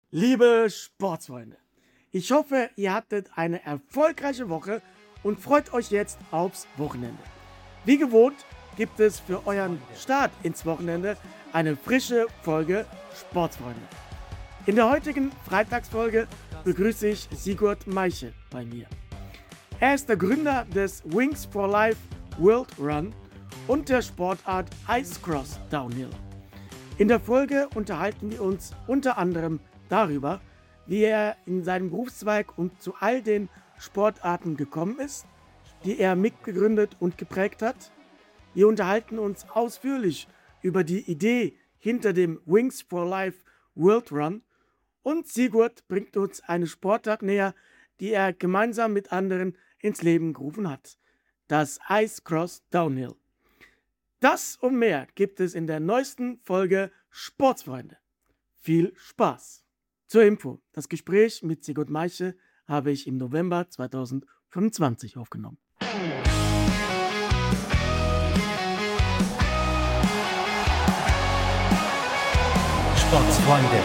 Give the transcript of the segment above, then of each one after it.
Liebe Sportsfreunde, ich hoffe, ihr hattet eine erfolgreiche Woche und freut euch jetzt aufs Wochenende. Wie gewohnt gibt es für euren Start ins Wochenende eine frische Folge Sportsfreunde. In der heutigen Freitagsfolge begrüße ich Sigurd Meiche bei mir. Er ist der Gründer des Wings for Life World Run und der Sportart Ice Cross Downhill. In der Folge unterhalten wir uns unter anderem darüber, wie er in seinem Berufszweig und zu all den Sportarten gekommen ist, die er mitgegründet und geprägt hat. Wir unterhalten uns ausführlich über die Idee hinter dem Wings for Life World Run und Sigurd bringt uns eine Sportart näher, die er gemeinsam mit anderen ins Leben gerufen hat. Das Ice Cross Downhill. Das und mehr gibt es in der neuesten Folge Sportsfreunde. Viel Spaß! Zur Info, das Gespräch mit Sigurd Meiche habe ich im November 2025 aufgenommen. Sportsfreunde.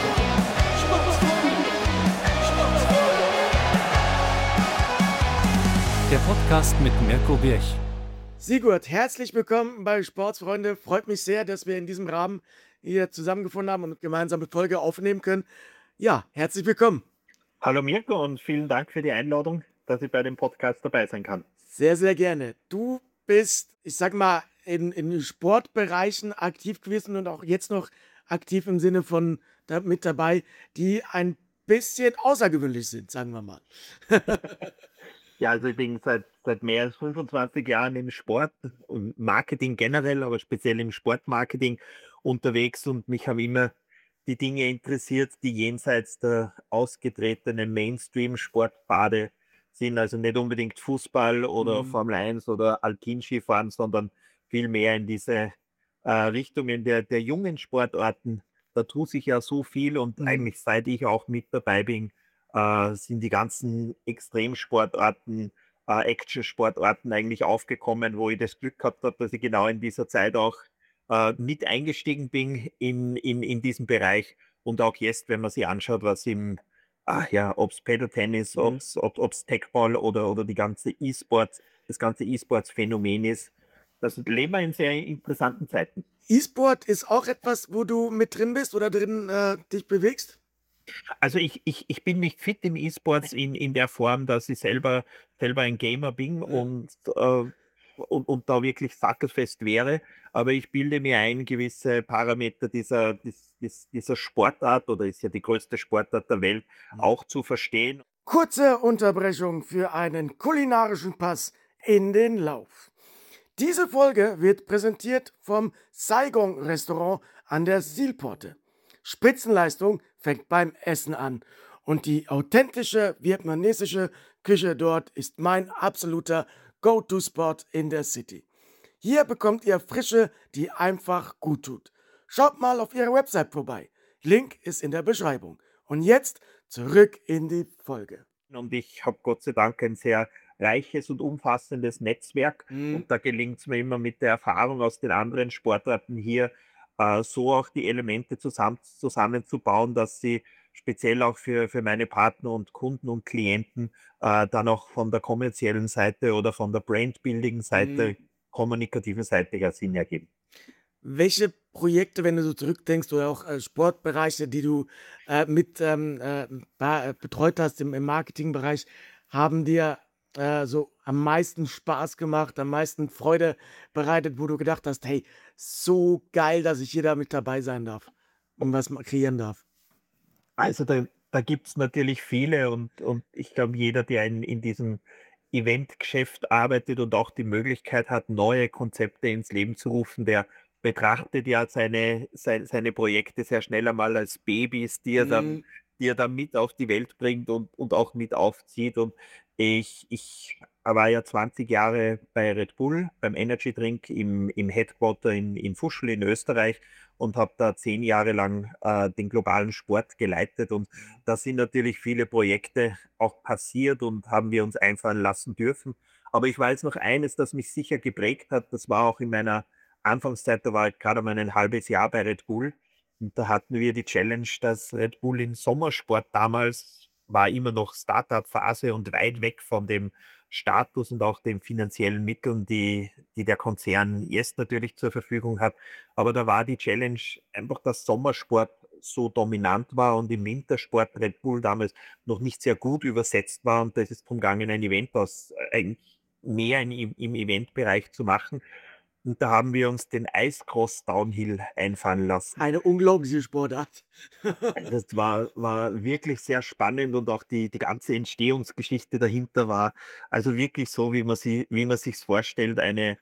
Der Podcast mit Mirko Birch. Sigurd, herzlich willkommen bei Sportsfreunde. Freut mich sehr, dass wir in diesem Rahmen hier zusammengefunden haben und gemeinsame Folge aufnehmen können. Ja, herzlich willkommen. Hallo Mirko und vielen Dank für die Einladung, dass ich bei dem Podcast dabei sein kann. Sehr, sehr gerne. Du bist, ich sag mal, in Sportbereichen aktiv gewesen und auch jetzt noch aktiv im Sinne von mit dabei, die ein bisschen außergewöhnlich sind, sagen wir mal. Ja, also ich bin seit mehr als 25 Jahren im Sport und Marketing generell, aber speziell im Sportmarketing unterwegs und mich haben immer die Dinge interessiert, die jenseits der ausgetretenen Mainstream-Sportpfade sind. Also nicht unbedingt Fußball oder Formel 1 oder Alpinskifahren, sondern viel mehr in diese Richtungen der jungen Sportarten. Da tut sich ja so viel und eigentlich seit ich auch mit dabei bin, sind die ganzen Extremsportarten, Action-Sportarten eigentlich aufgekommen, wo ich das Glück gehabt habe, dass ich genau in dieser Zeit auch mit eingestiegen bin in diesem Bereich und auch jetzt, wenn man sich anschaut, was ob es Paddle-Tennis, ob es Techball oder das ganze E-Sports-Phänomen ist, das leben wir in sehr interessanten Zeiten. E-Sport ist auch etwas, wo du mit drin bist oder drin dich bewegst? Also ich bin nicht fit im E-Sports in der Form, dass ich selber ein Gamer bin und da wirklich sattelfest wäre. Aber ich bilde mir ein, gewisse Parameter dieser Sportart, oder ist ja die größte Sportart der Welt, auch zu verstehen. Kurze Unterbrechung für einen kulinarischen Pass in den Lauf. Diese Folge wird präsentiert vom Saigon Restaurant an der Silporte. Spitzenleistung fängt beim Essen an und die authentische vietnamesische Küche dort ist mein absoluter Go-To-Spot in der City. Hier bekommt ihr Frische, die einfach gut tut. Schaut mal auf ihrer Website vorbei. Link ist in der Beschreibung. Und jetzt zurück in die Folge. Und ich habe Gott sei Dank ein sehr reiches und umfassendes Netzwerk. Und da gelingt es mir immer mit der Erfahrung aus den anderen Sportarten hier, so auch die Elemente zusammenzubauen, dass sie speziell auch für meine Partner und Kunden und Klienten dann auch von der kommerziellen Seite oder von der Brand-Building-Seite, kommunikativen Seite her Sinn ergeben. Welche Projekte, wenn du so zurückdenkst, oder auch Sportbereiche, die du betreut hast im Marketingbereich, haben dir so am meisten Spaß gemacht, am meisten Freude bereitet, wo du gedacht hast, hey, so geil, dass ich hier da mit dabei sein darf und was kreieren darf? Also da gibt es natürlich viele und ich glaube, jeder, der in diesem Eventgeschäft arbeitet und auch die Möglichkeit hat, neue Konzepte ins Leben zu rufen, der betrachtet ja seine Projekte sehr schnell einmal als Babys, die er dann mit auf die Welt bringt und auch mit aufzieht. Und ich war ja 20 Jahre bei Red Bull, beim Energy Drink im Headquarter in Fuschl in Österreich und habe da 10 Jahre lang den globalen Sport geleitet. Und da sind natürlich viele Projekte auch passiert und haben wir uns einfallen lassen dürfen. Aber ich weiß noch eines, das mich sicher geprägt hat, das war auch in meiner Anfangszeit, da war ich gerade mal ein halbes Jahr bei Red Bull, Und da hatten wir die Challenge, dass Red Bull in Sommersport damals war immer noch Start-up-Phase und weit weg von dem Status und auch den finanziellen Mitteln, die der Konzern jetzt natürlich zur Verfügung hat. Aber da war die Challenge einfach, dass Sommersport so dominant war und im Wintersport Red Bull damals noch nicht sehr gut übersetzt war. Und das ist darum gegangen, ein Event aus eigentlich mehr im Eventbereich zu machen. Und da haben wir uns den Icecross Downhill einfallen lassen. Eine unglaubliche Sportart. Das war wirklich sehr spannend und auch die ganze Entstehungsgeschichte dahinter war also wirklich so, wie man sich's vorstellt,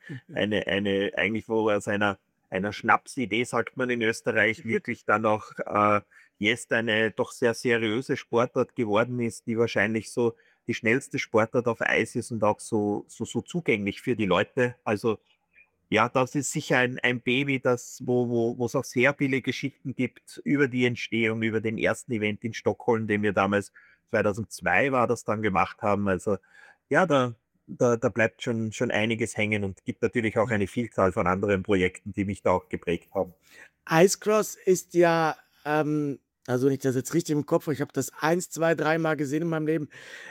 eine eigentlich wo aus einer Schnapsidee, sagt man in Österreich, wirklich dann auch jetzt eine doch sehr seriöse Sportart geworden ist, die wahrscheinlich so die schnellste Sportart auf Eis ist und auch so zugänglich für die Leute. Also ja, das ist sicher ein Baby, das wo es auch sehr viele Geschichten gibt über die Entstehung, über den ersten Event in Stockholm, den wir damals 2002 war das dann gemacht haben. Also, ja, da bleibt schon einiges hängen und gibt natürlich auch eine Vielzahl von anderen Projekten, die mich da auch geprägt haben. Icecross ist ja, also wenn ich das jetzt richtig im Kopf habe, ich habe das 1, 2, 3 Mal gesehen in meinem Leben.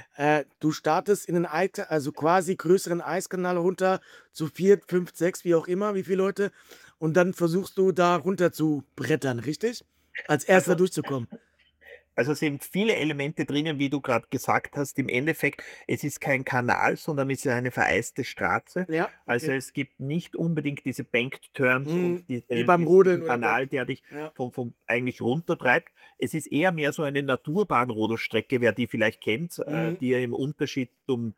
Du startest in 'nen also quasi größeren Eiskanal runter zu 4, 5, 6, wie auch immer, wie viele Leute, und dann versuchst du da runter zu brettern, richtig? Als Erster Also durchzukommen. Also, es sind viele Elemente drinnen, wie du gerade gesagt hast. Im Endeffekt, es ist kein Kanal, sondern es ist eine vereiste Straße. Ja, Also, okay. es gibt nicht unbedingt diese Banked Turns und Mhm. Wie beim Rodeln diesen oder Kanal, der dich ja. vom eigentlich runtertreibt. Es ist eher mehr so eine Naturbahnrodelstrecke, wer die vielleicht kennt, Mhm. die ja im Unterschied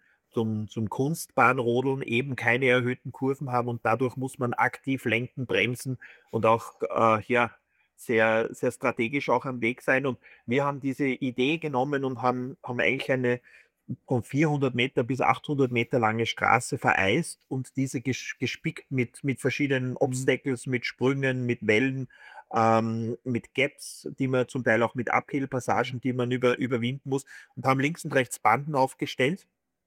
zum Kunstbahnrodeln eben keine erhöhten Kurven haben und dadurch muss man aktiv lenken, bremsen und auch, ja, sehr strategisch auch am Weg sein. Und wir haben diese Idee genommen und haben eigentlich eine von 400 Meter bis 800 Meter lange Straße vereist und diese gespickt mit verschiedenen Mhm. Obstacles, mit Sprüngen, mit Wellen, mit Gaps, die man zum Teil auch mit Mhm. Uphill-Passagen, die man überwinden muss, und haben links und rechts Banden aufgestellt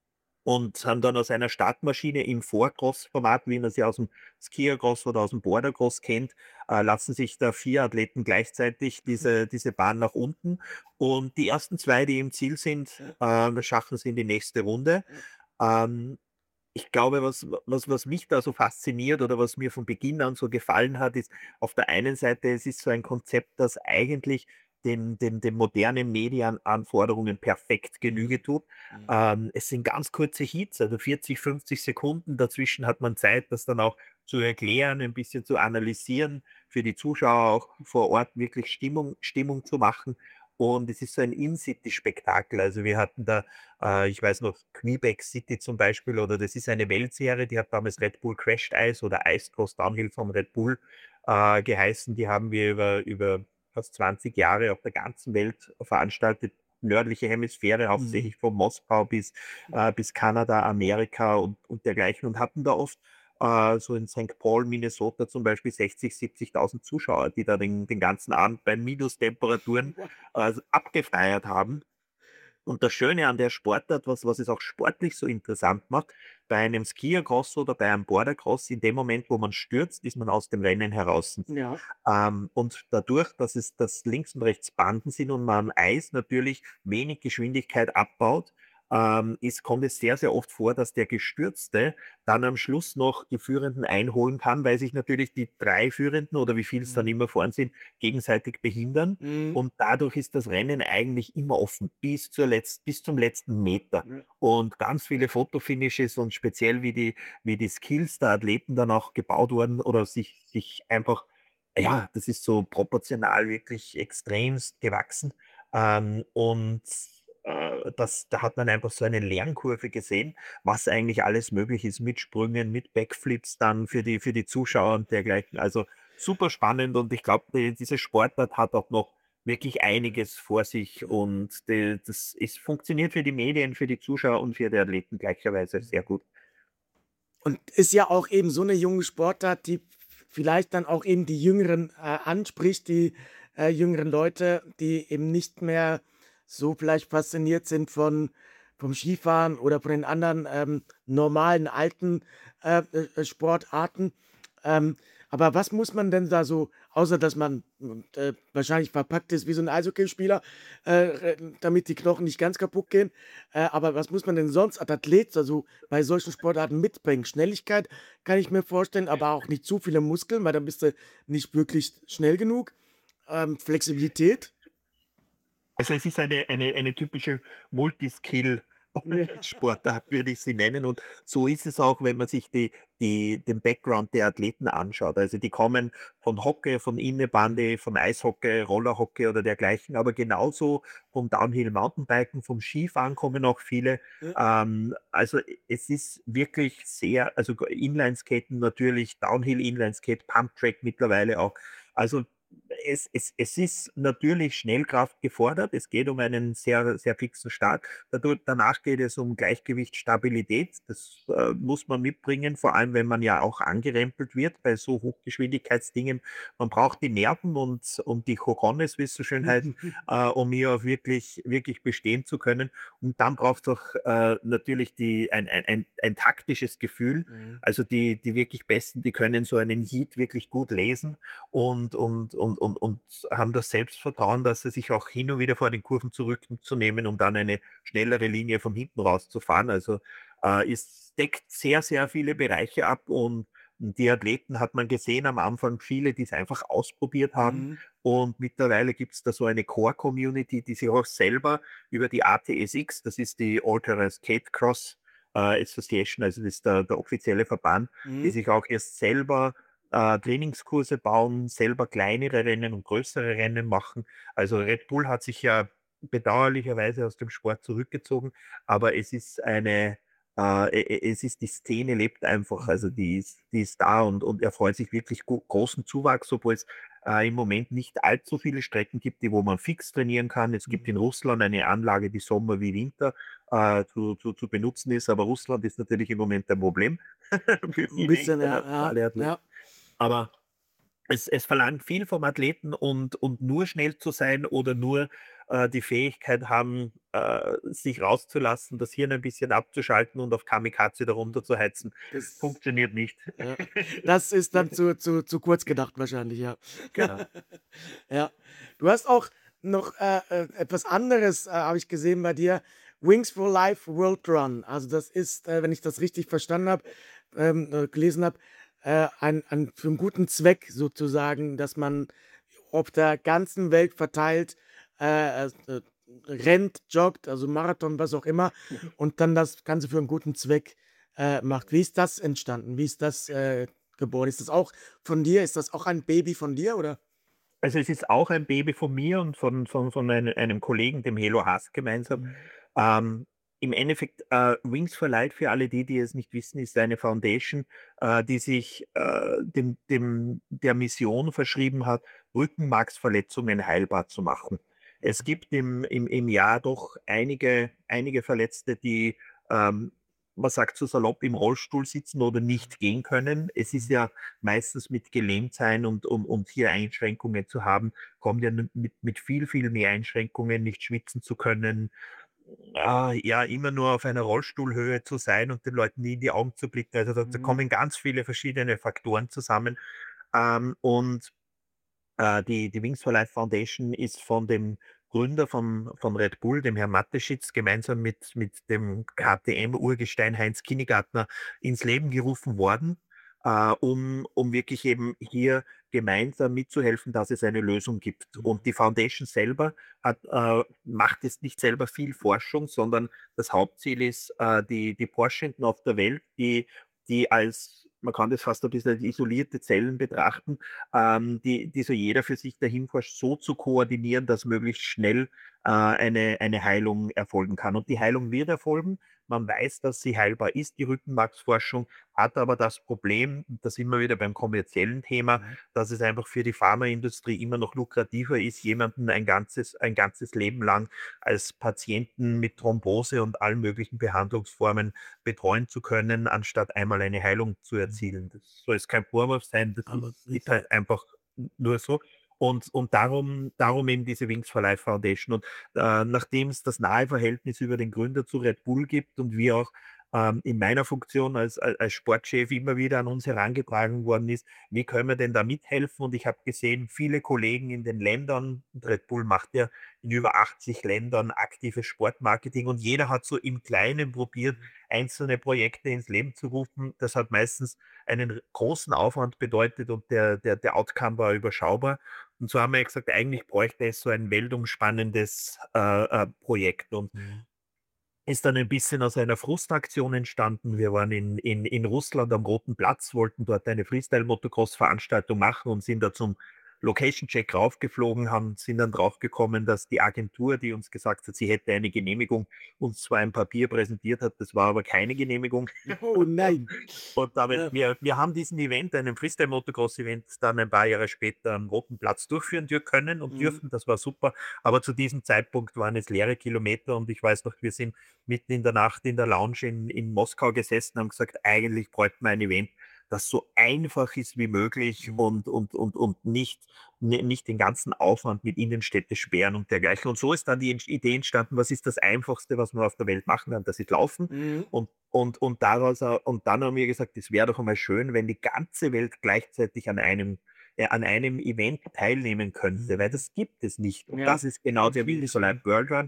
und haben dann aus einer Startmaschine im Four-Cross-Format, wie man sie aus dem Skier-Cross oder aus dem Border-Cross kennt, lassen sich da 4 Athleten gleichzeitig diese Bahn nach unten. Und die ersten 2, die im Ziel sind, Ja, schaffen es in die nächste Runde. ja. Ähm, Ich glaube, was mich da so fasziniert oder was mir von Beginn an so gefallen hat, ist auf der einen Seite, es ist so ein Konzept, das eigentlich den modernen Medienanforderungen perfekt Mhm. Genüge tut. Mhm. Es sind ganz kurze Hits, also 40, 50 Sekunden. Dazwischen hat man Zeit, das dann auch zu erklären, ein bisschen zu analysieren, für die Zuschauer auch vor Ort wirklich Stimmung zu machen. Und es ist so ein In-City-Spektakel. Also wir hatten da ich weiß noch, Quebec City zum Beispiel, oder das ist eine Weltserie, die hat damals Red Bull Crashed Ice oder Ice Cross Downhill von Red Bull geheißen. Die haben wir über fast 20 Jahre auf der ganzen Welt veranstaltet. Nördliche Hemisphäre, Mhm. hauptsächlich von Moskau bis Kanada, Amerika und dergleichen, und hatten da oft so in St. Paul, Minnesota zum Beispiel 60, 70.000 Zuschauer, die da den ganzen Abend bei Minustemperaturen abgefeiert haben. Und das Schöne an der Sportart, was es auch sportlich so interessant macht, bei einem Skier-Cross oder bei einem Border-Cross, in dem Moment, wo man stürzt, ist man aus dem Rennen heraus. Ja. Und dadurch, dass links und rechts Banden sind und man am Eis natürlich wenig Geschwindigkeit abbaut, kommt es sehr, sehr oft vor, dass der Gestürzte dann am Schluss noch die Führenden einholen kann, weil sich natürlich die 3 Führenden oder wie viel es dann Mhm. immer vorn sind, gegenseitig behindern. Mhm. Und dadurch ist das Rennen eigentlich immer offen bis zum letzten Meter. Ja. Und ganz viele Fotofinishes und speziell wie die Skills der Athleten dann auch gebaut wurden oder sich einfach, ja, das ist so proportional wirklich extremst gewachsen. Und da hat man einfach so eine Lernkurve gesehen, was eigentlich alles möglich ist mit Sprüngen, mit Backflips dann für die Zuschauer und dergleichen. Also super spannend, und ich glaube, diese Sportart hat auch noch wirklich einiges vor sich, und funktioniert für die Medien, für die Zuschauer und für die Athleten gleicherweise sehr Mhm. gut. Und ist ja auch eben so 'ne junge Sportart, die vielleicht dann auch eben die Jüngeren, anspricht, die, jüngeren Leute, die eben nicht mehr so vielleicht fasziniert sind vom Skifahren oder von den anderen, normalen alten, Sportarten. Ähm, Aber was muss man denn da so, außer dass man wahrscheinlich verpackt ist wie so ein Eishockeyspieler, damit die Knochen nicht ganz kaputt gehen. Aber was muss man denn sonst als Athlet, also bei solchen Sportarten mitbringen? Schnelligkeit kann ich mir vorstellen, aber auch nicht zu viele Muskeln, weil dann bist du nicht wirklich schnell genug. Flexibilität. Also es ist eine typische Multiskill Ja. Sportart, würde ich sie nennen. Und so ist es auch, wenn man sich den Background der Athleten anschaut. Also die kommen von Hockey, von Innebandy, von Eishockey, Rollerhockey oder dergleichen, aber genauso vom Downhill Mountainbiken, vom Skifahren kommen auch viele. Ja. Also es ist wirklich sehr, also Inlineskaten natürlich, Downhill Inlineskate, Pumptrack mittlerweile auch. Also es ist natürlich Schnellkraft gefordert. Es geht um einen sehr, sehr fixen Start. Danach geht es um Gleichgewicht, Stabilität. Das muss man mitbringen, vor allem wenn man ja auch angerempelt wird bei so Hochgeschwindigkeitsdingen. Man braucht die Nerven und die Cojones, wie es so schön heißt, um hier auch wirklich, wirklich bestehen zu können. Und dann braucht es auch natürlich ein taktisches Gefühl. Mhm. Also die wirklich Besten, die können so einen Heat wirklich gut lesen und haben das Selbstvertrauen, dass sie sich auch hin und wieder vor den Kurven zurückzunehmen, um dann eine schnellere Linie von hinten rauszufahren. Also es deckt sehr, sehr viele Bereiche ab und die Athleten hat man gesehen am Anfang, viele, die es einfach ausprobiert haben. Mhm. Und mittlerweile gibt es da so eine Core-Community, die sich auch selber über die ATSX, das ist die Ultra Skate Cross Association, also das ist der offizielle Verband, die Mhm. sich auch erst selber Trainingskurse bauen, selber kleinere Rennen und größere Rennen machen. Also Red Bull hat sich ja bedauerlicherweise aus dem Sport zurückgezogen, aber es ist die Szene lebt einfach, also die ist da und erfreut sich wirklich großen Zuwachs, obwohl es im Moment nicht allzu viele Strecken gibt, wo man fix trainieren kann. Es gibt in Russland eine Anlage, die Sommer wie Winter zu benutzen ist, aber Russland ist natürlich im Moment ein Problem für Ein viele bisschen, ja, ja, internationale Athleten. ja. Aber es verlangt viel vom Athleten und nur schnell zu sein oder nur die Fähigkeit haben, sich rauszulassen, das Hirn ein bisschen abzuschalten und auf Kamikaze darunter zu heizen, Das, funktioniert nicht. ja. Das ist dann zu kurz gedacht wahrscheinlich, ja. Genau. Ja. Du hast auch noch etwas anderes, habe ich gesehen bei dir. Wings for Life World Run. Also das ist, wenn ich das richtig verstanden habe, gelesen habe, für einen guten Zweck sozusagen, dass man auf der ganzen Welt verteilt rennt, joggt, also Marathon, was auch immer, und dann das Ganze für einen guten Zweck macht. Wie ist das entstanden? Wie ist das geboren? Ist das auch von dir? Ist das auch ein Baby von dir, oder? Also es ist auch ein Baby von mir und von einem Kollegen, dem Helo Haas gemeinsam. Mhm. Ähm, Im Endeffekt, Wings for Light, für alle die es nicht wissen, ist eine Foundation, die sich der Mission verschrieben hat, Rückenmarksverletzungen heilbar zu machen. Es gibt im Jahr doch einige Verletzte, die ähm, man sagt so salopp, im Rollstuhl sitzen oder nicht gehen können. Es ist ja meistens mit Gelähmtsein und hier Einschränkungen zu haben, kommt ja mit viel, viel mehr Einschränkungen, nicht schwitzen zu können, ja, immer nur auf einer Rollstuhlhöhe zu sein und den Leuten nie in die Augen zu blicken. Also da Mhm. kommen ganz viele verschiedene Faktoren zusammen. Und die Wings for Life Foundation ist von dem Gründer von Red Bull, dem Herrn Mateschitz, gemeinsam mit dem KTM-Urgestein Heinz Kinnegartner ins Leben gerufen worden, um wirklich eben hier gemeinsam mitzuhelfen, dass es eine Lösung gibt. Und die Foundation selber macht jetzt nicht selber viel Forschung, sondern das Hauptziel ist, die Forschenden auf der Welt, die als, man kann das fast ein bisschen als isolierte Zellen betrachten, die so jeder für sich dahin forscht, so zu koordinieren, dass möglichst schnell eine Heilung erfolgen kann. Und die Heilung wird erfolgen. Man weiß, dass sie heilbar ist, die Rückenmarksforschung, hat aber das Problem, da sind wir wieder beim kommerziellen Thema, Mhm. dass es einfach für die Pharmaindustrie immer noch lukrativer ist, jemanden ein ganzes Leben lang als Patienten mit Thrombose und allen möglichen Behandlungsformen betreuen zu können, anstatt einmal eine Heilung zu erzielen. Das soll jetzt kein Vorwurf sein, das Aber ist halt einfach nur so. Und darum eben diese Wings for Life Foundation. Und nachdem es das nahe Verhältnis über den Gründer zu Red Bull gibt und wir auch in meiner Funktion als Sportchef immer wieder an uns herangetragen worden ist, wie können wir denn da mithelfen? Und ich habe gesehen, viele Kollegen in den Ländern, und Red Bull macht ja in über 80 Ländern aktives Sportmarketing und jeder hat so im Kleinen probiert, einzelne Projekte ins Leben zu rufen. Das hat meistens einen großen Aufwand bedeutet und der Outcome war überschaubar. Und so haben wir gesagt, eigentlich bräuchte es so ein weltumspannendes Projekt. Und ist dann ein bisschen aus einer Frustaktion entstanden. Wir waren in Russland am Roten Platz, wollten dort eine Freestyle-Motocross-Veranstaltung machen und sind da zum Location-Check raufgeflogen, sind dann draufgekommen, dass die Agentur, die uns gesagt hat, sie hätte eine Genehmigung, uns zwar ein Papier präsentiert hat, das war aber keine Genehmigung. Oh nein. Und damit, Ja. wir haben diesen Event, einen Freestyle-Motocross-Event, dann ein paar Jahre später am Roten Platz durchführen können und dürfen. Das war super. Aber zu diesem Zeitpunkt waren es leere Kilometer und ich weiß noch, wir sind mitten in der Nacht in der Lounge in Moskau gesessen, haben gesagt, eigentlich bräuchten wir ein Event, das so einfach ist wie möglich und nicht den ganzen Aufwand mit Innenstädte sperren und dergleichen. Und so ist dann die Idee entstanden, was ist das Einfachste, was man auf der Welt machen kann, das ist Laufen. Mhm. Und dann haben wir gesagt, es wäre doch einmal schön, wenn die ganze Welt gleichzeitig an einem Event teilnehmen könnte, weil das gibt es nicht. Und Ja. das ist genau der Wings for Life World Run.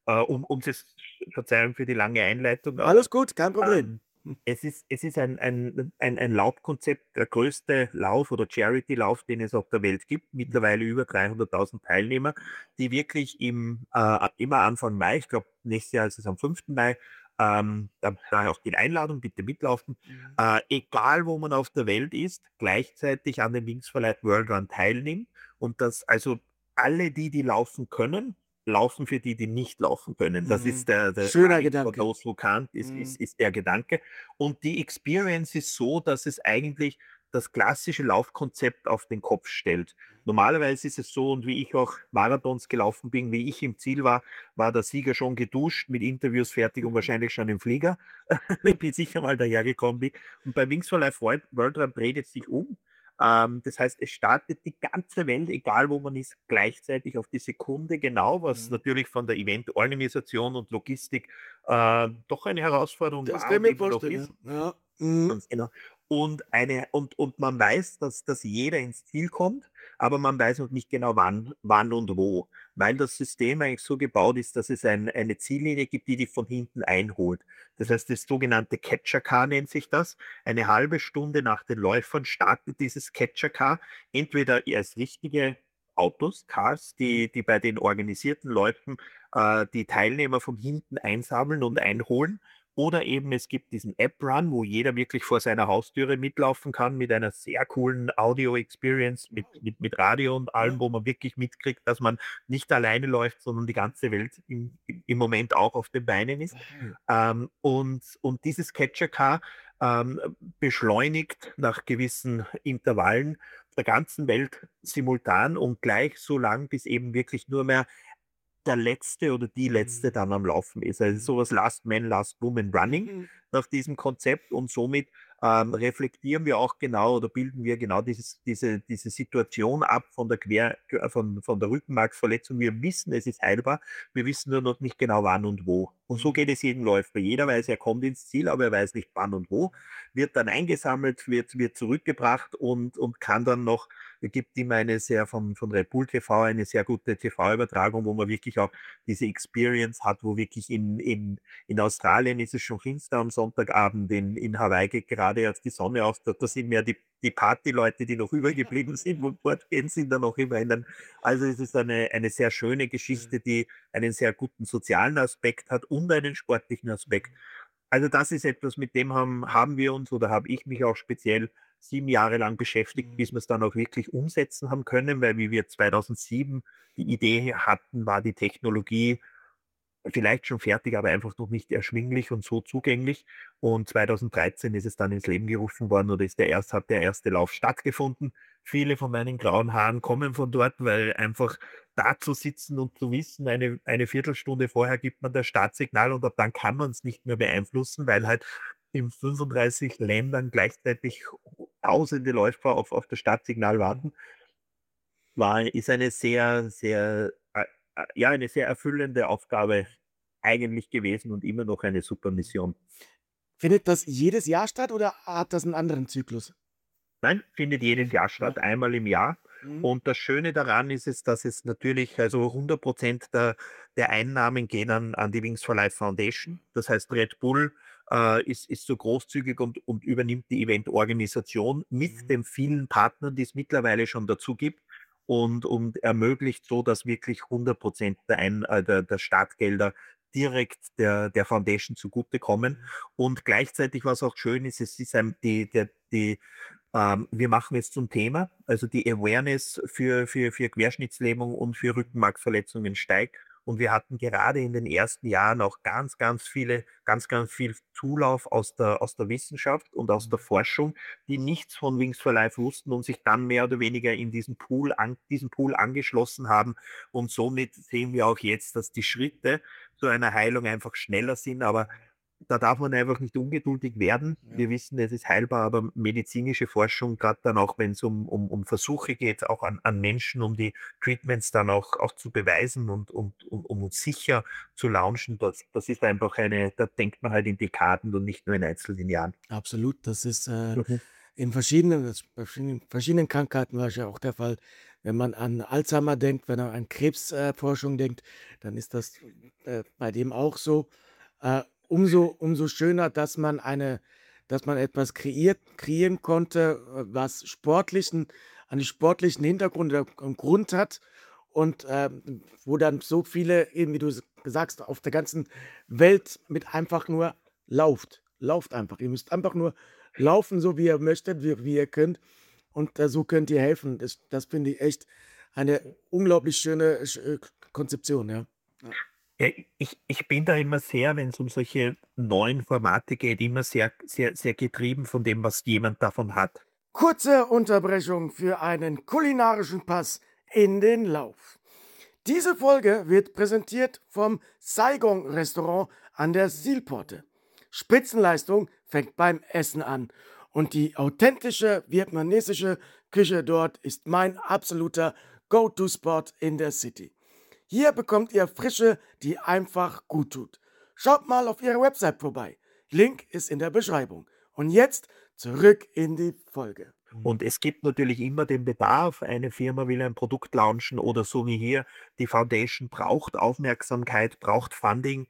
Verzeihung für die lange Einleitung. Alles gut, kein Problem. Es ist ein Laufkonzept, der größte Lauf oder Charity-Lauf, den es auf der Welt gibt. Mittlerweile über 300.000 Teilnehmer, die wirklich immer Anfang Mai, ich glaube, nächstes Jahr ist es am 5. Mai, daher auch die Einladung, bitte mitlaufen. Egal, wo man auf der Welt ist, gleichzeitig an dem Wings for Life World Run teilnimmt und dass also alle, die laufen können, laufen für die nicht laufen können. Das ist der Schöner Running for Gedanke. those who can't, ist der Gedanke. Und die Experience ist so, dass es eigentlich das klassische Laufkonzept auf den Kopf stellt. Normalerweise ist es so, und wie ich auch Marathons gelaufen bin, wie ich im Ziel war der Sieger schon geduscht, mit Interviews fertig und wahrscheinlich schon im Flieger, bis ich einmal dahergekommen bin. Und bei Wings for Life World Run dreht es sich um. Das heißt, es startet die ganze Welt, egal wo man ist, gleichzeitig auf die Sekunde genau, was natürlich von der Eventorganisation und Logistik doch eine Herausforderung Das war kann ich und mir immer noch vorstellen. ist. Ja. Mhm. Ganz genau. Und man weiß, dass jeder ins Ziel kommt, aber man weiß noch nicht genau wann und wo, weil das System eigentlich so gebaut ist, dass es eine Ziellinie gibt, die von hinten einholt. Das heißt, das sogenannte Catcher Car nennt sich das. Eine halbe Stunde nach den Läufern startet dieses Catcher Car entweder als richtige Autos, Cars, die bei den organisierten Läufen die Teilnehmer von hinten einsammeln und einholen. Oder eben es gibt diesen App-Run, wo jeder wirklich vor seiner Haustüre mitlaufen kann mit einer sehr coolen Audio-Experience, mit Radio und allem, wo man wirklich mitkriegt, dass man nicht alleine läuft, sondern die ganze Welt im Moment auch auf den Beinen ist. Und dieses Catcher-Car beschleunigt nach gewissen Intervallen der ganzen Welt simultan und gleich so lang, bis eben wirklich nur mehr der Letzte oder die Letzte dann am Laufen ist. Also sowas Last Man, Last Woman Running nach diesem Konzept und somit reflektieren wir auch genau oder bilden wir genau diese Situation ab von von der Rückenmarksverletzung. Wir wissen, es ist heilbar, wir wissen nur noch nicht genau wann und wo. Und so geht es jedem Läufer. Jeder weiß, er kommt ins Ziel, aber er weiß nicht wann und wo. Wird dann eingesammelt, wird zurückgebracht und kann dann noch gibt immer von Red Bull TV eine sehr gute TV-Übertragung, wo man wirklich auch diese Experience hat, wo wirklich in Australien ist es schon finster am Sonntagabend, in Hawaii geht gerade erst die Sonne auf, da sind mehr die Partyleute, die noch übergeblieben sind, wo fortgehen, sind da noch immerhin. Also es ist eine sehr schöne Geschichte, die einen sehr guten sozialen Aspekt hat und einen sportlichen Aspekt. Also das ist etwas, mit dem haben wir uns oder habe ich mich auch speziell 7 Jahre lang beschäftigt, bis wir es dann auch wirklich umsetzen haben können, weil wie wir 2007 die Idee hatten, war die Technologie vielleicht schon fertig, aber einfach noch nicht erschwinglich und so zugänglich. Und 2013 ist es dann ins Leben gerufen worden oder hat der erste Lauf stattgefunden. Viele von meinen grauen Haaren kommen von dort, weil einfach da zu sitzen und zu wissen, eine Viertelstunde vorher gibt man das Startsignal und ab dann kann man es nicht mehr beeinflussen, weil halt in 35 Ländern gleichzeitig tausende Läufer auf das Startsignal warten, ist eine eine sehr erfüllende Aufgabe eigentlich gewesen und immer noch eine super Mission. Findet das jedes Jahr statt oder hat das einen anderen Zyklus? Nein, findet jedes Jahr Ja. statt, einmal im Jahr. Mhm. Und das Schöne daran ist es, dass es natürlich also 100% der Einnahmen gehen an die Wings for Life Foundation. Das heißt, Red Bull ist so großzügig und übernimmt die Eventorganisation mit Mhm. den vielen Partnern, die es mittlerweile schon dazu gibt und ermöglicht so, dass wirklich 100% der Startgelder direkt der Foundation zugutekommen. Und gleichzeitig, was auch schön ist, es ist wir machen es zum Thema, also die Awareness für Querschnittslähmung und für Rückenmarksverletzungen steigt. Und wir hatten gerade in den ersten Jahren auch ganz viel Zulauf aus der Wissenschaft und aus der Forschung, die nichts von Wings for Life wussten und sich dann mehr oder weniger in diesen Pool angeschlossen haben. Und somit sehen wir auch jetzt, dass die Schritte zu einer Heilung einfach schneller sind. Aber da darf man einfach nicht ungeduldig werden. Ja. Wir wissen, es ist heilbar, aber medizinische Forschung, gerade dann auch, wenn es um Versuche geht, auch an Menschen, um die Treatments dann auch zu beweisen und um uns sicher zu launchen, das ist einfach da denkt man halt in Dekaden und nicht nur in einzelnen Jahren. Absolut, das ist Mhm. bei verschiedenen Krankheiten war es ja auch der Fall. Wenn man an Alzheimer denkt, wenn man an Krebsforschung denkt, dann ist das bei dem auch so. Umso schöner, dass man etwas kreieren konnte, was einen sportlichen Hintergrund oder einen Grund hat und wo dann so viele, eben wie du gesagt hast, auf der ganzen Welt mit einfach nur lauft. Lauft einfach. Ihr müsst einfach nur laufen, so wie ihr möchtet, wie ihr könnt. Und so könnt ihr helfen. Das finde ich echt eine unglaublich schöne Konzeption, ja. Ja. Ja, ich bin da immer sehr, wenn es um solche neuen Formate geht, immer sehr getrieben von dem, was jemand davon hat. Kurze Unterbrechung für einen kulinarischen Pass in den Lauf. Diese Folge wird präsentiert vom Saigon Restaurant an der Silporte. Spitzenleistung fängt beim Essen an und die authentische vietnamesische Küche dort ist mein absoluter Go-To-Spot in der City. Hier bekommt ihr Frische, die einfach gut tut. Schaut mal auf ihrer Website vorbei. Link ist in der Beschreibung. Und jetzt zurück in die Folge. Und es gibt natürlich immer den Bedarf, eine Firma will ein Produkt launchen oder so wie hier, die Foundation braucht Aufmerksamkeit, braucht Funding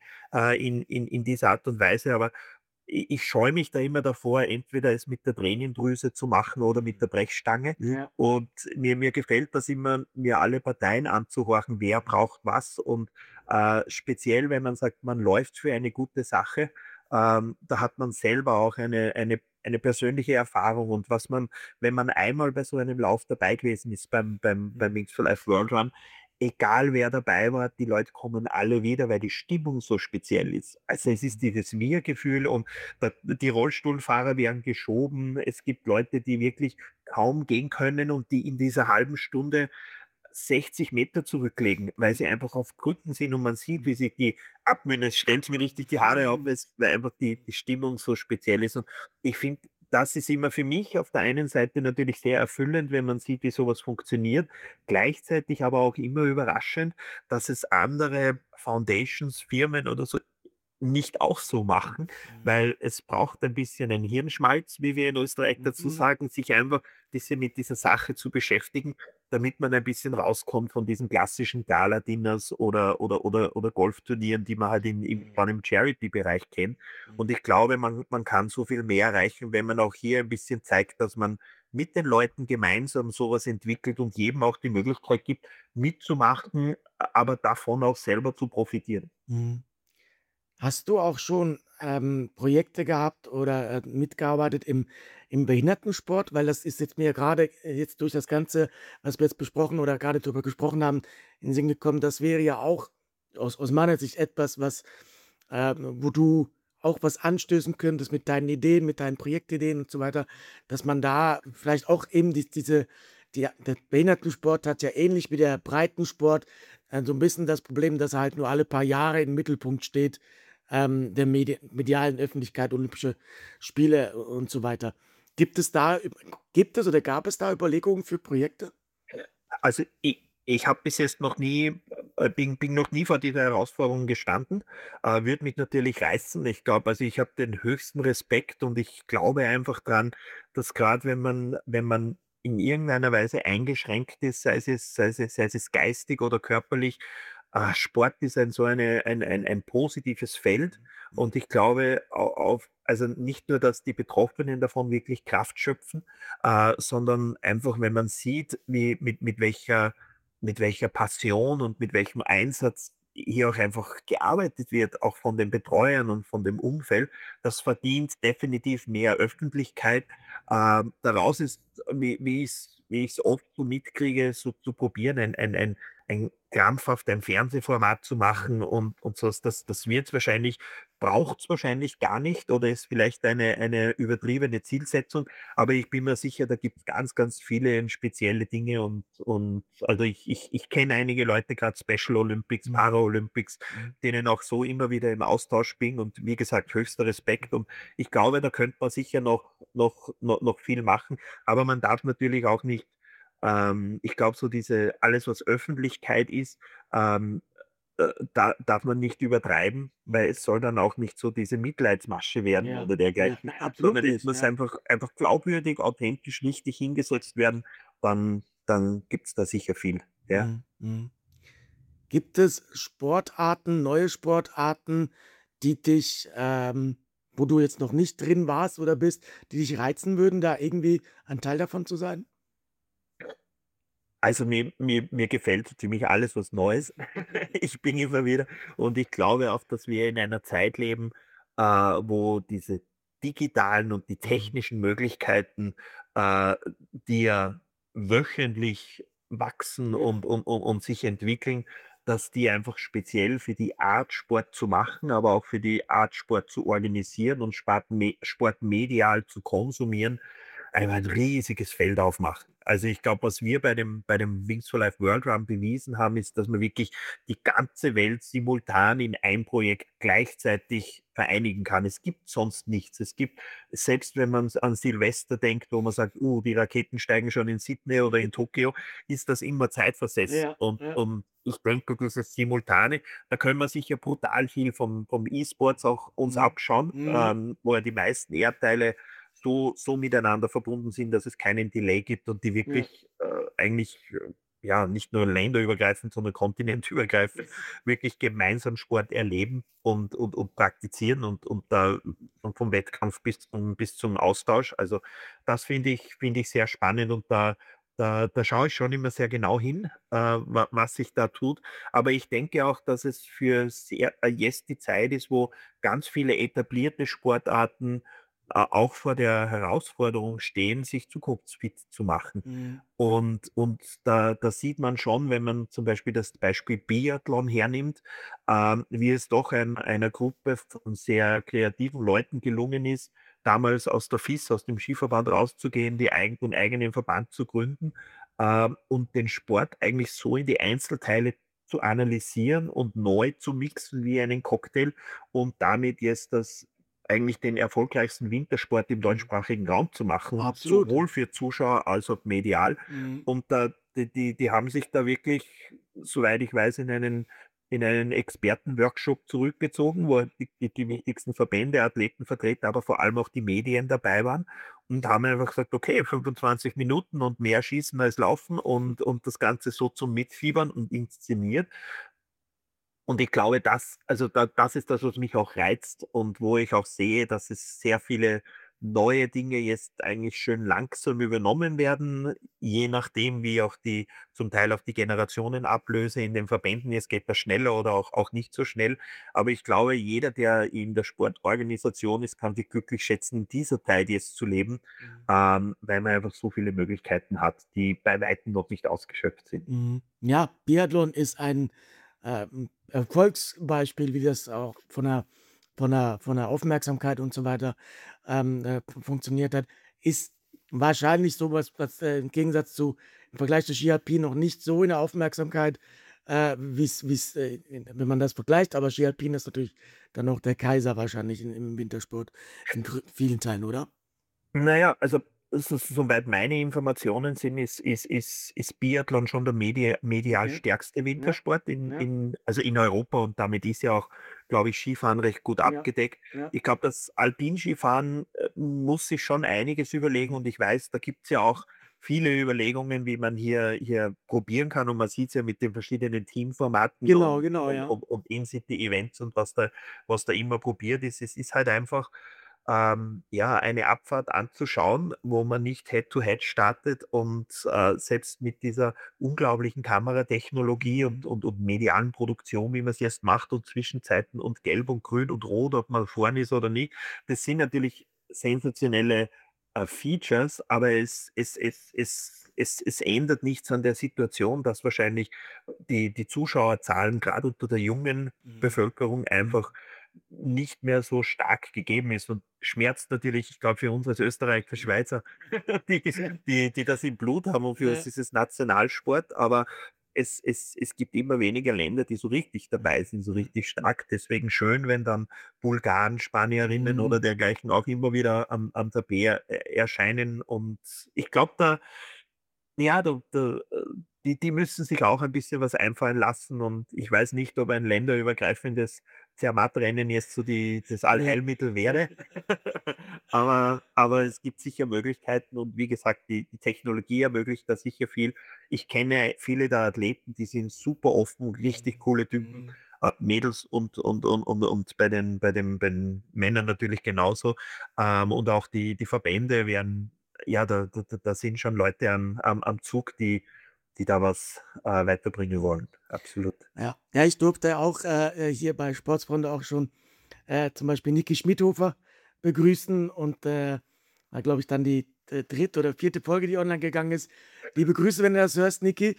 in dieser Art und Weise, aber ich scheue mich da immer davor, entweder es mit der Tränendrüse zu machen oder mit der Brechstange. Ja. Und mir gefällt das immer, mir alle Parteien anzuhorchen, wer braucht was. Und speziell, wenn man sagt, man läuft für eine gute Sache, da hat man selber auch eine persönliche Erfahrung. Und wenn man einmal bei so einem Lauf dabei gewesen ist, beim Wings for Life World Run, egal wer dabei war, die Leute kommen alle wieder, weil die Stimmung so speziell ist. Also es ist dieses Wir-Gefühl und die Rollstuhlfahrer werden geschoben. Es gibt Leute, die wirklich kaum gehen können und die in dieser halben Stunde 60 Meter zurücklegen, weil sie einfach auf Krücken sind und man sieht, wie sich die abmühen. Es stellt mir richtig die Haare auf, weil einfach die Stimmung so speziell ist. Und ich finde, das ist immer für mich auf der einen Seite natürlich sehr erfüllend, wenn man sieht, wie sowas funktioniert. Gleichzeitig aber auch immer überraschend, dass es andere Foundations, Firmen oder so nicht auch so machen, weil es braucht ein bisschen ein Hirnschmalz, wie wir in Österreich dazu Mhm. sagen, sich einfach ein bisschen mit dieser Sache zu beschäftigen, damit man ein bisschen rauskommt von diesen klassischen Gala-Dinners oder Golfturnieren, die man halt vor allem im Charity-Bereich kennt. Und ich glaube, man kann so viel mehr erreichen, wenn man auch hier ein bisschen zeigt, dass man mit den Leuten gemeinsam sowas entwickelt und jedem auch die Möglichkeit gibt, mitzumachen, aber davon auch selber zu profitieren. Mhm. Hast du auch schon Projekte gehabt oder mitgearbeitet im Behindertensport? Weil das ist jetzt mir gerade jetzt durch das Ganze, was wir jetzt besprochen oder gerade darüber gesprochen haben, in den Sinn gekommen, das wäre ja auch aus meiner Sicht etwas, wo du auch was anstößen könntest mit deinen Ideen, mit deinen Projektideen und so weiter, dass man da vielleicht auch eben der Behindertensport hat ja ähnlich wie der Breitensport so ein bisschen das Problem, dass er halt nur alle paar Jahre im Mittelpunkt steht der medialen Öffentlichkeit, Olympische Spiele und so weiter. Gibt es oder gab es da Überlegungen für Projekte? Also Ich habe bis jetzt noch nie bin noch nie vor dieser Herausforderung gestanden, würde mich natürlich reißen. Ich glaube, also, ich habe den höchsten Respekt und ich glaube einfach dran, dass gerade wenn man in irgendeiner Weise eingeschränkt ist, sei es geistig oder körperlich, Sport ist ein positives Feld und ich glaube also, nicht nur, dass die Betroffenen davon wirklich Kraft schöpfen, sondern einfach, wenn man sieht, wie mit welcher Passion und mit welchem Einsatz hier auch einfach gearbeitet wird, auch von den Betreuern und von dem Umfeld, das verdient definitiv mehr Öffentlichkeit. Daraus ist, wie ich's oft so mitkriege, so zu probieren, ein krampfhaft ein Fernsehformat zu machen und so. Das braucht's wahrscheinlich gar nicht oder ist vielleicht eine übertriebene Zielsetzung. Aber ich bin mir sicher, da gibt's ganz, ganz viele spezielle Dinge und also ich kenne einige Leute, gerade Special Olympics, Mhm. Paralympics, Mhm. denen auch so immer wieder im Austausch bin und wie gesagt, höchster Respekt und ich glaube, da könnte man sicher noch viel machen, aber man darf natürlich auch nicht ich glaube, so diese alles, was Öffentlichkeit ist, ähm, da darf man nicht übertreiben, weil es soll dann auch nicht so diese Mitleidsmasche werden Ja, oder ja, dergleichen, na, absolut sondern es nicht, muss ja. einfach glaubwürdig, authentisch, richtig hingesetzt werden, dann gibt's da sicher viel, ja. Mhm, mhm. Gibt es Sportarten, neue Sportarten, die dich, wo du jetzt noch nicht drin warst oder bist, die dich reizen würden, da irgendwie ein Teil davon zu sein? Also, mir gefällt so ziemlich alles, was Neues. Ich bin immer wieder und ich glaube auch, dass wir in einer Zeit leben, wo diese digitalen und die technischen Möglichkeiten, äh, die ja wöchentlich wachsen Ja, und sich entwickeln, dass die einfach speziell für die Art, Sport zu machen, aber auch für die Art, Sport zu organisieren und Sport medial zu konsumieren, einfach ein riesiges Feld aufmacht. Also, ich glaube, was wir bei dem Wings for Life World Run bewiesen haben, ist, dass man wirklich die ganze Welt simultan in ein Projekt gleichzeitig vereinigen kann. Es gibt sonst nichts. Es gibt selbst wenn man an Silvester denkt, wo man sagt: die Raketen steigen schon in Sydney oder in Tokio“, ist das immer zeitversetzt. ja, ja. Und ich denke, dieses Simultane, da können wir sicher brutal viel vom E-Sports auch uns Mhm. abschauen, Mhm. wo ja die meisten Erdteile so miteinander verbunden sind, dass es keinen Delay gibt und die Ja. wirklich, eigentlich, ja, nicht nur länderübergreifend, sondern kontinentübergreifend wirklich gemeinsam Sport erleben und praktizieren und da vom Wettkampf bis zum Austausch. Also, das finde ich sehr spannend und da schaue ich schon immer sehr genau hin, was sich da tut. Aber ich denke auch, dass es für jetzt die Zeit ist, wo ganz viele etablierte Sportarten auch vor der Herausforderung stehen, sich zukunftsfit zu machen. Mhm. Und da sieht man schon, wenn man zum Beispiel das Beispiel Biathlon hernimmt, wie es doch einer Gruppe von sehr kreativen Leuten gelungen ist, damals aus der FIS, aus dem Skiverband rauszugehen, den eigenen Verband zu gründen, und den Sport eigentlich so in die Einzelteile zu analysieren und neu zu mixen wie einen Cocktail und damit jetzt eigentlich den erfolgreichsten Wintersport im Mhm. deutschsprachigen Raum zu machen, Absolut. sowohl für Zuschauer als auch medial. Mhm. Und da die haben sich da wirklich, soweit ich weiß, in einen Expertenworkshop zurückgezogen, wo die wichtigsten Verbände, Athletenvertreter, aber vor allem auch die Medien dabei waren und haben einfach gesagt: „Okay, 25 Minuten und mehr schießen als laufen“ und das Ganze so zum Mitfiebern und inszeniert. Und ich glaube, das ist das, was mich auch reizt und wo ich auch sehe, dass es sehr viele neue Dinge jetzt eigentlich schön langsam übernommen werden, je nachdem, wie auch zum Teil auch die Generationenablöse in den Verbänden jetzt geht das schneller oder auch nicht so schnell. Aber ich glaube, jeder, der in der Sportorganisation ist, kann sich glücklich schätzen, in dieser Zeit jetzt zu leben, Mhm. weil man einfach so viele Möglichkeiten hat, die bei Weitem noch nicht ausgeschöpft sind. Mhm. Ja, Biathlon ist ein, Erfolgsbeispiel, wie das auch von der Aufmerksamkeit und so weiter, funktioniert hat. Ist wahrscheinlich so was, im Gegensatz zu im Vergleich zu Ski Alpin noch nicht so in der Aufmerksamkeit, wie's, wenn man das vergleicht, aber Ski Alpin ist natürlich dann noch der Kaiser wahrscheinlich im Wintersport in vielen Teilen, oder? Na ja, also soweit meine Informationen sind, ist Biathlon schon der medial Okay. stärkste Ja, Wintersport ja, also in Europa, und damit ist ja auch, glaube ich, Skifahren recht gut ja, abgedeckt. ja. Ich glaube, das Alpinskifahren muss sich schon einiges überlegen, und ich weiß, da gibt es ja auch viele Überlegungen, wie man hier probieren kann, und man sieht es ja mit den verschiedenen Teamformaten Genau, und, genau, und, ja. und, und In-City-Events und was da immer probiert ist. Es ist halt einfach ja, eine Abfahrt anzuschauen, wo man nicht Head-to-Head startet, und selbst mit dieser unglaublichen Kameratechnologie und medialen Produktion, wie man es jetzt macht, und Zwischenzeiten und Gelb und Grün und Rot, ob man vorne ist oder nicht, das sind natürlich sensationelle Features, aber es ändert nichts an der Situation, dass wahrscheinlich die Zuschauerzahlen gerade unter der jungen Mhm. Bevölkerung einfach nicht mehr so stark gegeben ist, und schmerzt natürlich, ich glaube, für uns als Österreich, für Schweizer, die das im Blut haben, und für uns Ja. ist es Nationalsport, aber es gibt immer weniger Länder, die so richtig dabei sind, so richtig stark. Deswegen schön, wenn dann Bulgaren, Spanierinnen oder Mhm. dergleichen auch immer wieder am Tabea erscheinen. Und ich glaube, ja, die müssen sich auch ein bisschen was einfallen lassen, und ich weiß nicht, ob ein länderübergreifendes Zermatt-Rennen jetzt so das Ja. Allheilmittel wäre. Aber es gibt sicher Möglichkeiten, und wie gesagt, die Technologie ermöglicht da sicher viel. Ich kenne viele der Athleten, die sind super offen, richtig coole Typen, Mhm. Mädels und bei den Männern natürlich genauso. Und auch die Verbände werden, ja, da sind schon Leute am Zug, die da was weiterbringen wollen. Absolut. Ja. Ja, ich durfte auch hier bei Sportsfreunde auch schon zum Beispiel Niki Schmidhofer begrüßen und war, glaube ich, dann die dritte oder vierte Folge, die online gegangen ist. Liebe Grüße, wenn du das hörst, Niki,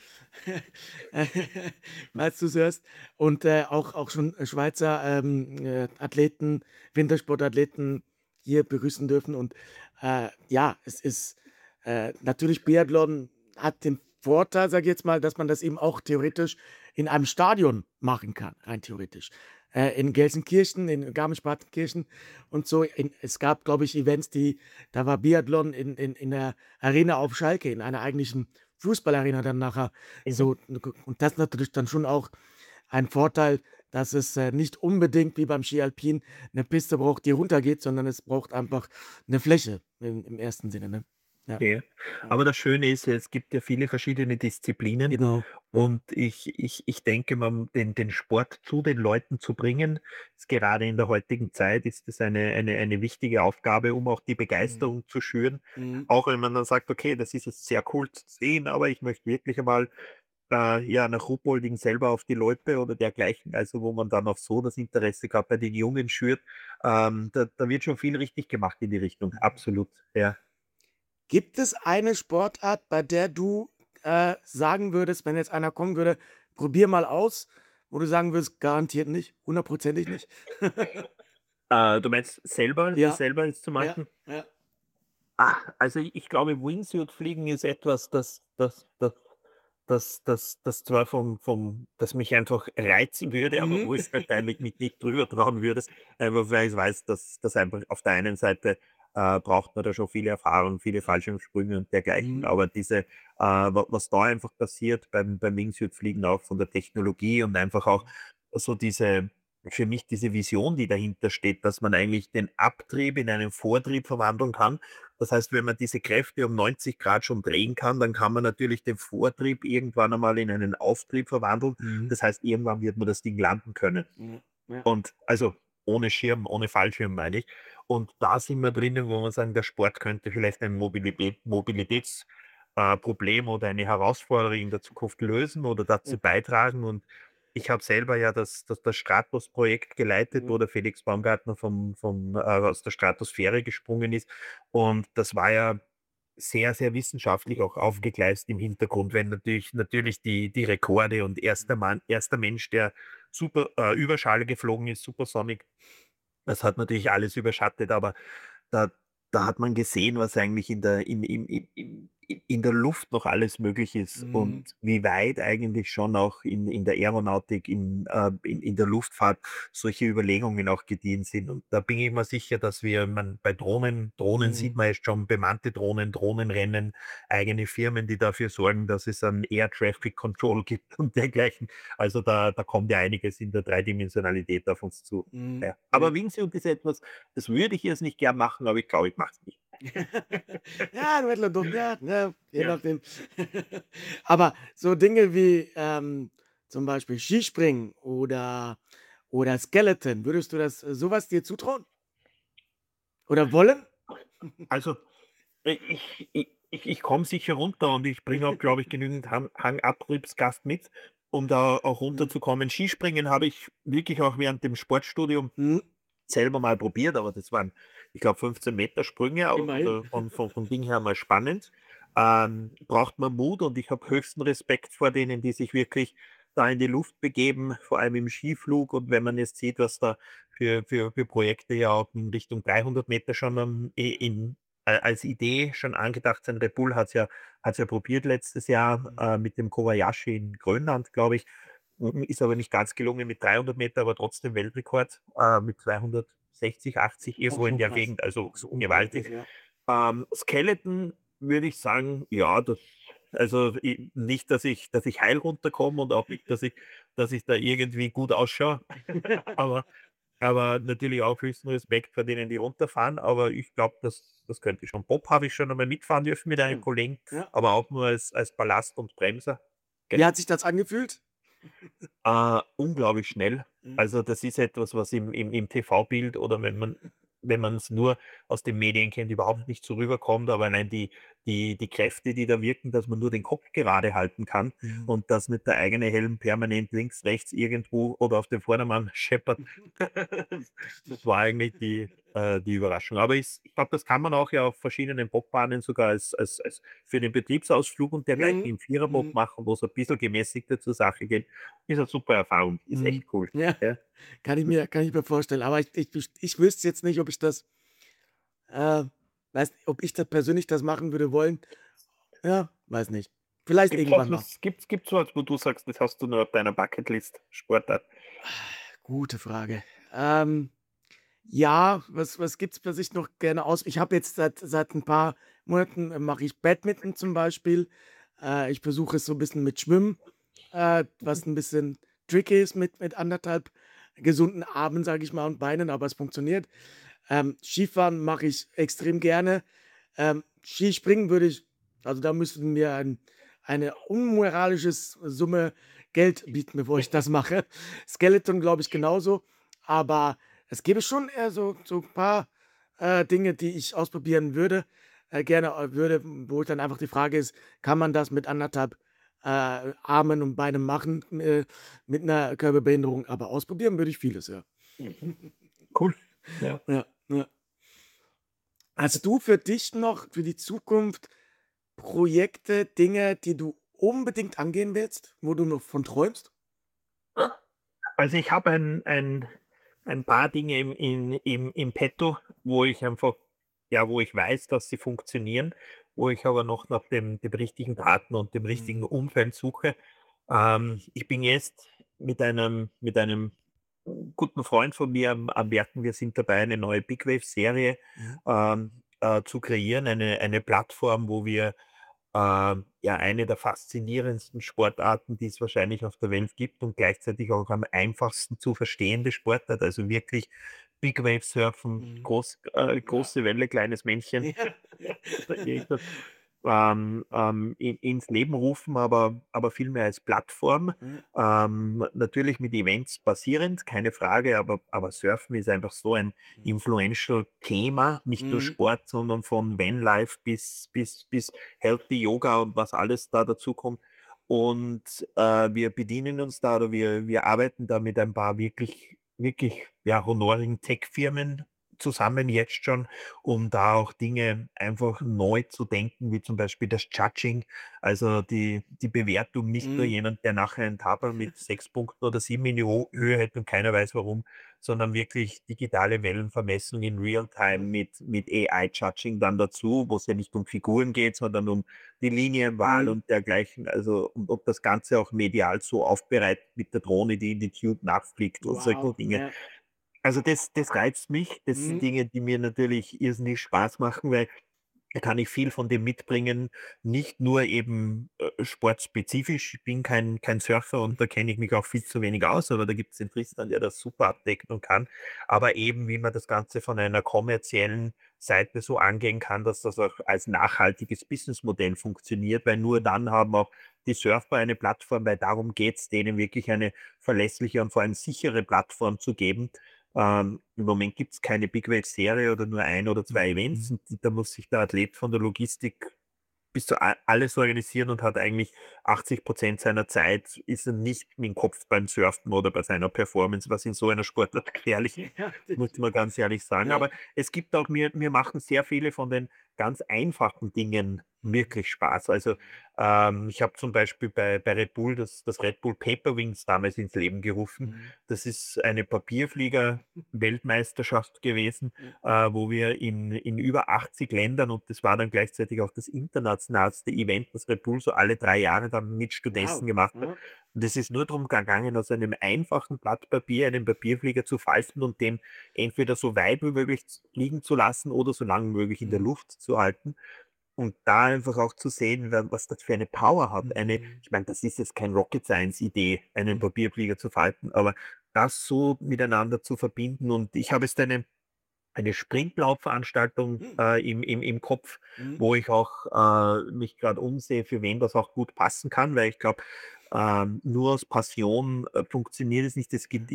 falls du es hörst. Und auch schon Schweizer Athleten, Wintersportathleten hier begrüßen dürfen. Und ja, es ist natürlich Biathlon hat den Vorteil, sage ich jetzt mal, dass man das eben auch theoretisch in einem Stadion machen kann, rein theoretisch in Gelsenkirchen, in Garmisch-Partenkirchen und so. Es gab, glaube ich, Events, da war Biathlon in der Arena auf Schalke, in einer eigentlichen Fußballarena dann nachher Mhm. so. Und das ist natürlich dann schon auch ein Vorteil, dass es nicht unbedingt wie beim Ski Alpin eine Piste braucht, die runtergeht, sondern es braucht einfach eine Fläche im ersten Sinne. Ne? Ja, Okay. ja, Aber das Schöne ist, es gibt ja viele verschiedene Disziplinen, genau. Ja. und ich denke, den Sport zu den Leuten zu bringen, ist gerade in der heutigen Zeit ist es eine wichtige Aufgabe, um auch die Mhm. Begeisterung zu schüren. Mhm. Auch wenn man dann sagt, okay, das ist jetzt sehr cool zu sehen, aber ich möchte wirklich einmal ja, nach Ruhpolding selber auf die Loipe oder dergleichen, also wo man dann auch so das Interesse gerade bei den Jungen schürt. Da wird schon viel richtig gemacht in die Richtung. Absolut, ja. Gibt es eine Sportart, bei der du sagen würdest, wenn jetzt einer kommen würde, probier mal aus, wo du sagen würdest, garantiert nicht, hundertprozentig nicht? Du meinst selber, Ja, selber es zu ja, machen? ja. Also ich glaube, Wingsuit-Fliegen ist etwas, das zwar das mich einfach reizen würde, aber Mhm. wo ich wahrscheinlich mich nicht drüber trauen würde, einfach weil ich weiß, dass das einfach auf der einen Seite braucht man da schon viele Erfahrungen, viele Fallschirmsprünge und dergleichen, Mhm. aber was da einfach passiert beim Wingsuit-Fliegen, auch von der Technologie und einfach auch so für mich diese Vision, die dahinter steht, dass man eigentlich den Abtrieb in einen Vortrieb verwandeln kann. Das heißt, wenn man diese Kräfte um 90 Grad schon drehen kann, dann kann man natürlich den Vortrieb irgendwann einmal in einen Auftrieb verwandeln. Mhm. Das heißt, irgendwann wird man das Ding landen können. Ja, ja. Und also ohne Schirm, ohne Fallschirm meine ich. Und da sind wir drinnen, wo wir sagen, der Sport könnte vielleicht ein Mobilitätsproblem Problem oder eine Herausforderung in der Zukunft lösen oder Ja. dazu beitragen. Und ich habe selber ja das Stratos-Projekt geleitet, Mhm. wo der Felix Baumgartner aus der Stratosphäre gesprungen ist. Und das war ja sehr, sehr wissenschaftlich auch aufgegleist im Hintergrund, wenn natürlich die Rekorde und erster Mensch, der super Überschall geflogen ist, Supersonic, das hat natürlich alles überschattet, aber da, da hat man gesehen, was eigentlich in der Luft noch alles möglich ist Mhm. und wie weit eigentlich schon auch in der Aeronautik, in der Luftfahrt solche Überlegungen auch gediehen sind. Und da bin ich mir sicher, dass man bei Drohnen sieht Mhm. man jetzt schon bemannte Drohnen, Drohnenrennen, eigene Firmen, die dafür sorgen, dass es ein Air Traffic Control gibt und dergleichen. Also da kommt ja einiges in der Dreidimensionalität auf uns zu. Mhm. Ja. Ja. Aber Wingsuit ist etwas, das würde ich jetzt nicht gern machen, aber ich glaube, ich mache es nicht. Ja, du Mettler doch, ja, ne, je Ja. nachdem. Aber so Dinge wie, zum Beispiel Skispringen oder Skeleton, würdest du das so was dir zutrauen oder wollen? Also, ich komme sicher runter und ich bringe auch, glaube ich, genügend Hangabriebskraft mit, um da auch Mhm. runterzukommen. Skispringen habe ich wirklich auch während dem Sportstudium Mhm. selber mal probiert, aber das waren, ich glaube, 15 Meter Sprünge, Immerhin. also vom Ding her mal spannend. Braucht man Mut und ich habe höchsten Respekt vor denen, die sich wirklich da in die Luft begeben, vor allem im Skiflug. Und wenn man jetzt sieht, was da für Projekte ja auch in Richtung 300 Meter schon als Idee schon angedacht sind. Red Bull hat's ja probiert letztes Jahr Mhm. mit dem Kobayashi in Grönland, glaube ich. Ist aber nicht ganz gelungen mit 300 Meter, aber trotzdem Weltrekord, mit 260, 80 Auch irgendwo in schon der krass. Gegend, also Ist unglaublich, gewaltig. ja. Skeleton würde ich sagen, ja, nicht, dass ich heil runterkomme und auch nicht, dass ich da irgendwie gut ausschaue, aber natürlich auch höchsten Respekt vor denen, die runterfahren, aber ich glaube, das könnte ich schon. Bob habe ich schon einmal mitfahren dürfen mit einem Schön. Kollegen, Ja. aber auch nur als Ballast und Bremser. Wie hat sich das angefühlt? Unglaublich schnell. Mhm. Also, das ist etwas, was im TV-Bild oder wenn man es nur aus den Medien kennt, überhaupt nicht so rüberkommt, aber allein die Kräfte, die da wirken, dass man nur den Kopf gerade halten kann Mhm. und dass nicht der eigene Helm permanent links, rechts irgendwo oder auf den Vordermann scheppert. Das war eigentlich die Überraschung. Aber ich glaube, das kann man auch ja auf verschiedenen Bobbahnen sogar als für den Betriebsausflug und dergleichen Mhm. im Viererbob Mhm. machen, wo es ein bisschen gemäßigter zur Sache geht. Ist eine super Erfahrung, ist Mhm. echt cool. Ja, Ja. kann ich mir vorstellen. Aber ich wüsste jetzt nicht, ob ich das äh, weiß nicht, ob ich da persönlich das machen würde wollen. Ja, weiß nicht. Vielleicht irgendwann mal. Gibt's was, wo du sagst, das hast du nur auf deiner Bucketlist, Sportart? Gute Frage. Ähm, ja, was gibt's, was ich noch gerne aus ich habe jetzt seit ein paar Monaten, mache ich Badminton zum Beispiel. Ich versuche es so ein bisschen mit Schwimmen, was ein bisschen tricky ist mit 1,5 gesunden Armen, sage ich mal, und Beinen, aber es funktioniert. Skifahren mache ich extrem gerne. Skispringen würde ich also, da müssten mir eine unmoralisches Summe Geld bieten, bevor ich das mache. Skeleton glaube ich genauso, aber es gäbe schon eher so ein paar, Dinge, die ich ausprobieren gerne, würde, wo dann einfach die Frage ist: „Kann man das mit 1,5 Armen und Beinen machen, mit einer Körperbehinderung?“ Aber ausprobieren würde ich vieles, ja. Mhm. Cool. Ja. Ja, ja. Hast du für dich noch für die Zukunft Projekte, Dinge, die du unbedingt angehen willst, wo du noch von träumst? Also, ich habe ein paar Dinge im Petto, wo ich einfach wo ich weiß, dass sie funktionieren, wo ich aber noch nach dem richtigen Partner und dem richtigen Mhm. Umfeld suche. Ich bin jetzt mit einem guten Freund von mir am Werken. Wir sind dabei, eine neue Big Wave-Serie, Mhm. zu kreieren, eine Plattform, wo wir eine der faszinierendsten Sportarten, die es wahrscheinlich auf der Welt gibt und gleichzeitig auch am einfachsten zu verstehende Sportart, also wirklich Big Wave Surfen, Mhm. Ja. große Welle, kleines Männchen Ja. oder irgendwas, ins Leben rufen, aber vielmehr als Plattform. Ja. Natürlich mit Events basierend, keine Frage, aber Surfen ist einfach so ein Mhm. influential Thema, nicht nur Mhm. Sport, sondern von Vanlife bis Healthy Yoga und was alles da dazukommt. Und, wir bedienen uns da oder wir arbeiten da mit ein paar wirklich, ja, honorigen Tech-Firmen zusammen jetzt schon, um da auch Dinge einfach neu zu denken, wie zum Beispiel das Judging, also die Bewertung, nicht nur Mhm. jemand, der nachher ein Taberl mit 6 Punkten oder 7 in die Höhe hält und keiner weiß warum, sondern wirklich digitale Wellenvermessung in Realtime mit AI-Judging dann dazu, wo es ja nicht um Figuren geht, sondern um die Linienwahl Mhm. und dergleichen. Also, und das Ganze auch medial so aufbereitet mit der Drohne, die in die Tube nachfliegt und solche Wow, Dinge. ja. Also, das reizt mich. Das sind Mhm. Dinge, die mir natürlich irrsinnig Spaß machen, weil da kann ich viel von dem mitbringen, nicht nur eben, sportspezifisch. Ich bin kein Surfer und da kenne ich mich auch viel zu wenig aus, aber da gibt's den Tristan, der das super abdecken und kann. Aber eben, wie man das Ganze von einer kommerziellen Seite so angehen kann, dass das auch als nachhaltiges Businessmodell funktioniert, weil nur dann haben auch die Surfer eine Plattform, weil darum geht's, denen wirklich eine verlässliche und vor allem sichere Plattform zu geben. Im Moment gibt es keine Big Wave-Serie oder nur ein oder 2 Events und da muss sich der Athlet von der Logistik bis zu alles organisieren und hat eigentlich 80% seiner Zeit ist er nicht mit dem Kopf beim Surfen oder bei seiner Performance, was in so einer Sportart gefährlich ist, Ja, das muss man ganz ehrlich sagen. ja. Aber es gibt auch mir machen sehr viele von den ganz einfachen Dingen wirklich Spaß. Also, ich habe zum Beispiel bei Red Bull das Red Bull Paper Wings damals ins Leben gerufen. Mhm. Das ist eine Papierflieger-Weltmeisterschaft gewesen, Ja. wo wir in über 80 Ländern und das war dann gleichzeitig auch das internationalste Event, das Red Bull so alle 3 Jahre dann mit Studenten Wow. gemacht hat. Ja. Und es ist nur darum gegangen, aus einem einfachen Blatt Papier einen Papierflieger zu falten und den entweder so weit wie möglich fliegen zu lassen oder so lang wie möglich in der Mhm. Luft zu halten. Und da einfach auch zu sehen, was das für eine Power hat. Mhm. Ich meine, das ist jetzt kein Rocket Science Idee, einen Papierflieger zu falten, aber das so miteinander zu verbinden. Und ich habe jetzt eine Sprintlaufveranstaltung, Mhm. im Kopf, Mhm. wo ich auch, mich gerade umsehe, für wen das auch gut passen kann, weil ich glaube, nur aus Passion, funktioniert es nicht. Es gibt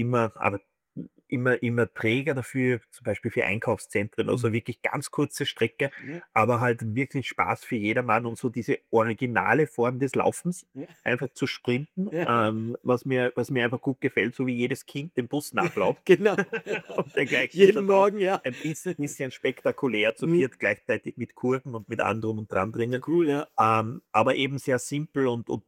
immer Träger dafür, zum Beispiel für Einkaufszentren, also wirklich ganz kurze Strecke, Ja. aber halt wirklich Spaß für jedermann und so diese originale Form des Laufens, Ja. einfach zu sprinten, Ja. was mir einfach gut gefällt, so wie jedes Kind dem Bus nachläuft Genau. und dergleichen und Jeden das auch Morgen, ja. ein bisschen spektakulär zu Mhm. viert gleichzeitig mit Kurven und mit allem drum und dran drinnen. Cool, ja. Aber eben sehr simpel und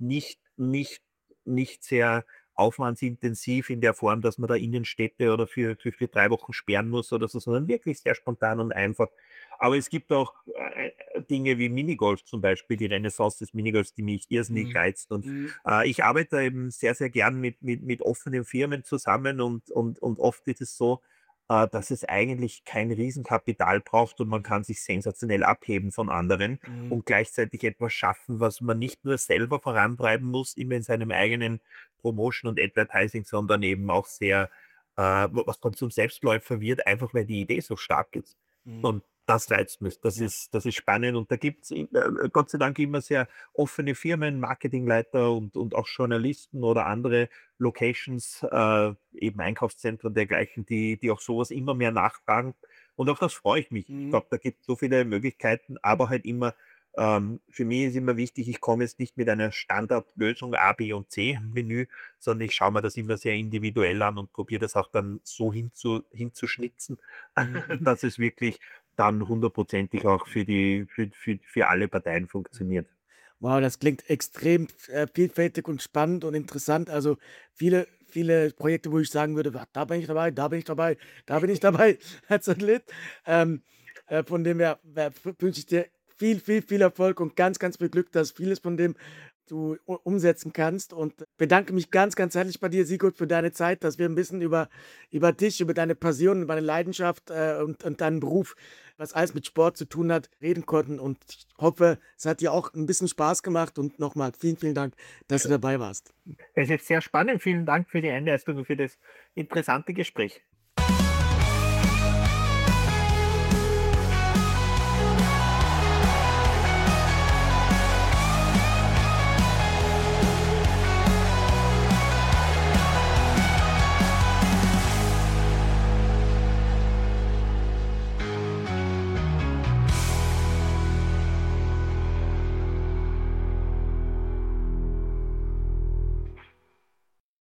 nicht sehr aufwandsintensiv in der Form, dass man da Innenstädte oder für 3 Wochen sperren muss oder so, sondern wirklich sehr spontan und einfach. Aber es gibt auch, Dinge wie Minigolf zum Beispiel, die Renaissance des Minigolfs, die mich irrsinnig Mhm. reizt. Und, Mhm. ich arbeite da eben sehr, sehr gern mit offenen Firmen zusammen und oft ist es so, dass es eigentlich kein Riesenkapital braucht und man kann sich sensationell abheben von anderen Mhm. und gleichzeitig etwas schaffen, was man nicht nur selber vorantreiben muss, immer in seinem eigenen Promotion und Advertising, sondern eben auch sehr, was dann zum Selbstläufer wird, einfach weil die Idee so stark ist. Mhm. Und das reizt mich. Das Ja. ist das ist spannend und da gibt's Gott sei Dank immer sehr offene Firmen, Marketingleiter und auch Journalisten oder andere Locations, eben Einkaufszentren dergleichen, die auch sowas immer mehr nachfragen. Und auf das freue ich mich. Ich Mhm. glaube, da gibt's so viele Möglichkeiten, aber halt immer für mich ist immer wichtig, ich komme jetzt nicht mit einer Standardlösung A, B und C im Menü, sondern ich schaue mir das immer sehr individuell an und probiere das auch dann so hinzuschnitzen, Mhm. dass es wirklich dann hundertprozentig auch für alle Parteien funktioniert. Wow, das klingt extrem, vielfältig und spannend und interessant. Also, viele Projekte, wo ich sagen würde: „Wa da bin ich dabei, da bin ich dabei, da bin ich dabei als Athlet.“ Ähm, von dem her, wünsche ich dir viel Erfolg und ganz viel Glück, dass vieles von dem du u umsetzen kannst und bedanke mich ganz herzlich bei dir, Sigurd, für deine Zeit, dass wir ein bisschen über dich, über deine Passion, über deine Leidenschaft, und deinen Beruf, was alles mit Sport zu tun hat, reden konnten und ich hoffe, es hat dir auch ein bisschen Spaß gemacht und nochmal vielen Dank, dass du dabei warst. Es ist sehr spannend. Vielen Dank für die Einleistung und für das interessante Gespräch.